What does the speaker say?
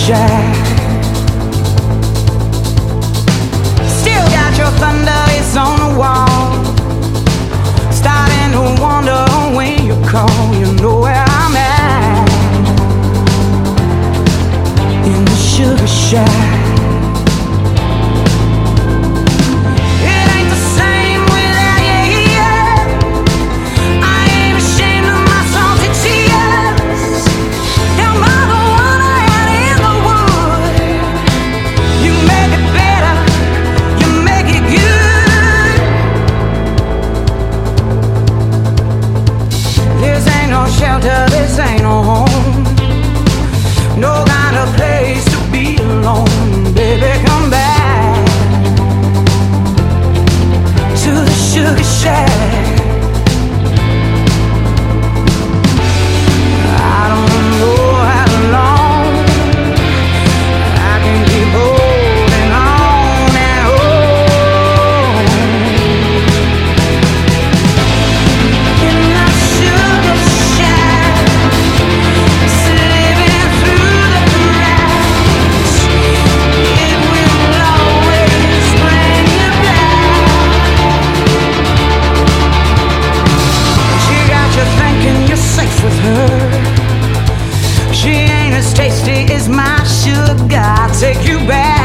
shack. Still got your thunder, it's on the wall. Starting to wonder when you call, you know where I'm at. In the sugar shack. Shelter, this ain't no home. No kind of place to be alone. Baby, come back to the sugar shack. I don't know how long I can keep holding on and on. In the sugar shack, slipping through the cracks, it will always bring you back. She got you thinking you're safe with her. She ain't as tasty as my sugar. I'll take you back.